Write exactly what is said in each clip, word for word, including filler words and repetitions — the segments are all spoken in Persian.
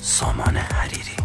سامان حریری.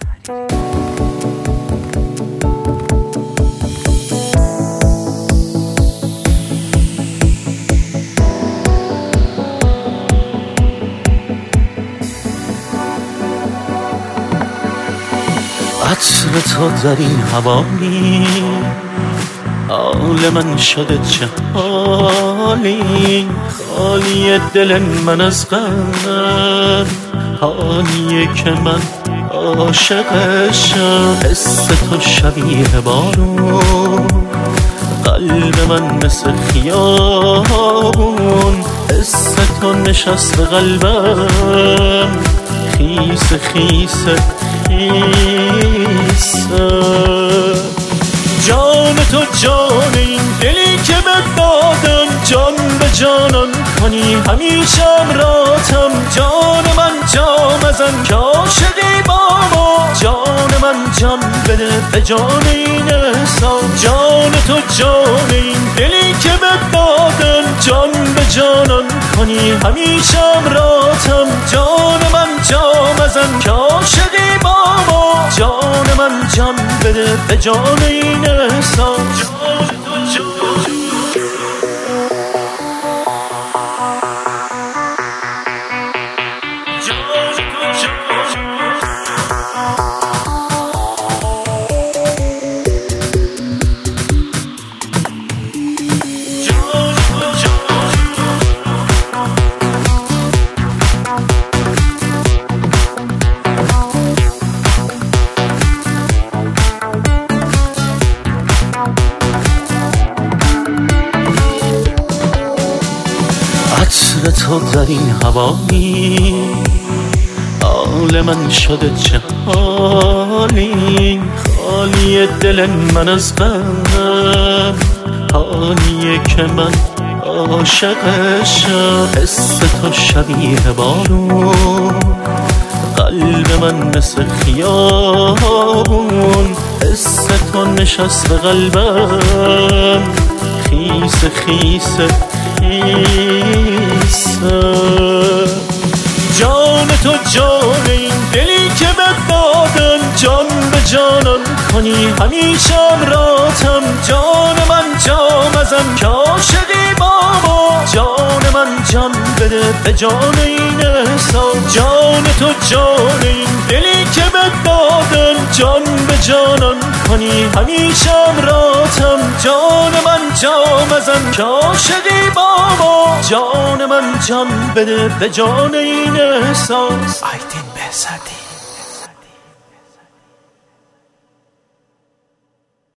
عطر تو در این هوایی، حال من شده چه حالی، خالی دل من از غم، حالیه که من عاشقشم. حس تو شبیه بارون، قلب من مثل خیابون، حس تو نشست به قلبم، خیس خیس جان تو جان این دلی که بهت دادم، جان به جانان کنی همیشه امراتم. جان من جام ازن که عاشقی با ما، جان من جان بده به جان این احسان. جان تو جان این دلی که بهت دادم، جان به جانان کنی همیشه امراتم. جان من جام ازن که عاشقی با ما، جان من جان بده به جان این احسان. جان تو جان عطر تو در این هوایی، حال من شده چه حالی، خالی دل من از غم، حالیه که من عاشقشم. حس تو شبیه بارون، قلب من مثل خیابون، حس تو نشست به قلبم، خیس خیس جان تو جان این دلی که بهت دادم، جان به جانان کنی همیشه امراتم. جان من جام ازن که عاشقی با ما، جان من جان بده به جان این احسان. جان تو جان این دلی که بهت دادم، جان به جانان کنی همیشه امراتم. جان من جام ازن که عاشقی با ما، جان من جان بده به جان این احساس. آیدین بهزادی.